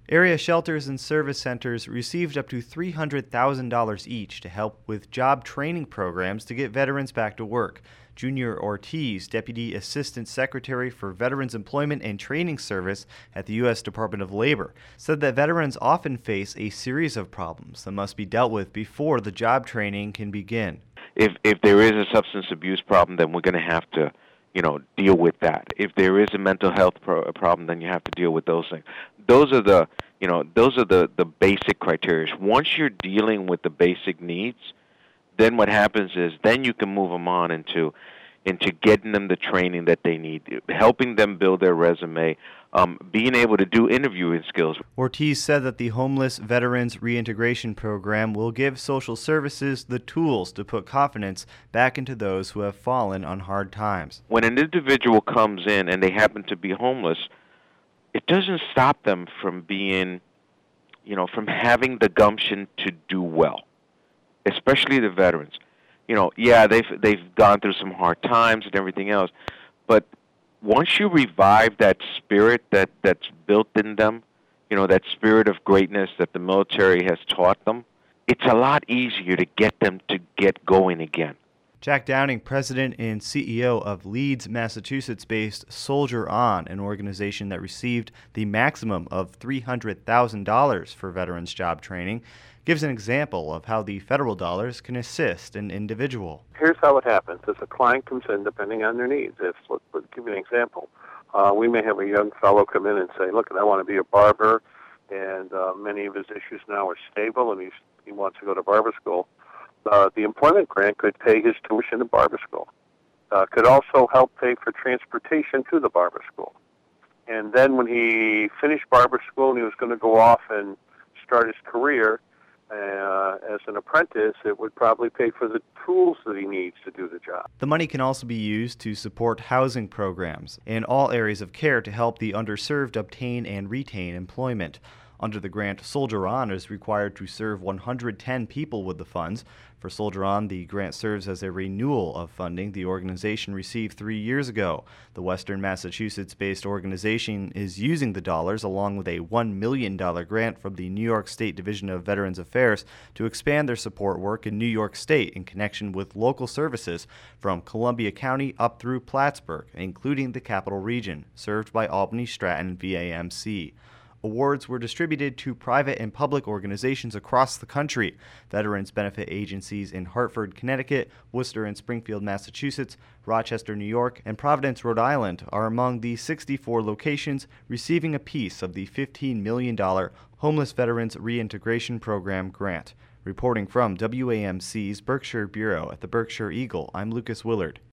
Area shelters and service centers received up to $300,000 each to help with job training programs to get veterans back to work. Junior Ortiz, Deputy Assistant Secretary for Veterans Employment and Training Service at the U.S. Department of Labor, said that veterans often face a series of problems that must be dealt with before the job training can begin. If there is a substance abuse problem, then we're going to have to deal with that. If there is a mental health problem, then you have to deal with those things. Those are the basic criteria. Once you're dealing with the basic needs, then what happens is then you can move them on into getting them the training that they need, helping them build their resume, being able to do interviewing skills. Ortiz said that the Homeless Veterans Reintegration Program will give social services the tools to put confidence back into those who have fallen on hard times. When an individual comes in and they happen to be homeless, it doesn't stop them from being, from having the gumption to do well, especially the veterans. They've gone through some hard times and everything else, but once you revive that spirit that's built in them, that spirit of greatness that the military has taught them, it's a lot easier to get them to get going again. Jack Downing, president and CEO of Leeds, Massachusetts-based Soldier On, an organization that received the maximum of $300,000 for veterans job training, gives an example of how the federal dollars can assist an individual. Here's how it happens. As a client comes in, depending on their needs, let's give you an example. We may have a young fellow come in and say, look, I want to be a barber, and many of his issues now are stable, and he wants to go to barber school. The employment grant could pay his tuition to barber school. Could also help pay for transportation to the barber school. And then when he finished barber school and he was going to go off and start his career as an apprentice, it would probably pay for the tools that he needs to do the job. The money can also be used to support housing programs in all areas of care to help the underserved obtain and retain employment. Under the grant, Soldier On is required to serve 110 people with the funds. For Soldier On, the grant serves as a renewal of funding the organization received 3 years ago. The Western Massachusetts-based organization is using the dollars along with a $1 million grant from the New York State Division of Veterans Affairs to expand their support work in New York State in connection with local services from Columbia County up through Plattsburgh, including the Capital Region, served by Albany Stratton VAMC. Awards were distributed to private and public organizations across the country. Veterans benefit agencies in Hartford, Connecticut, Worcester and Springfield, Massachusetts, Rochester, New York, and Providence, Rhode Island are among the 64 locations receiving a piece of the $15 million Homeless Veterans Reintegration Program grant. Reporting from WAMC's Berkshire Bureau at the Berkshire Eagle, I'm Lucas Willard.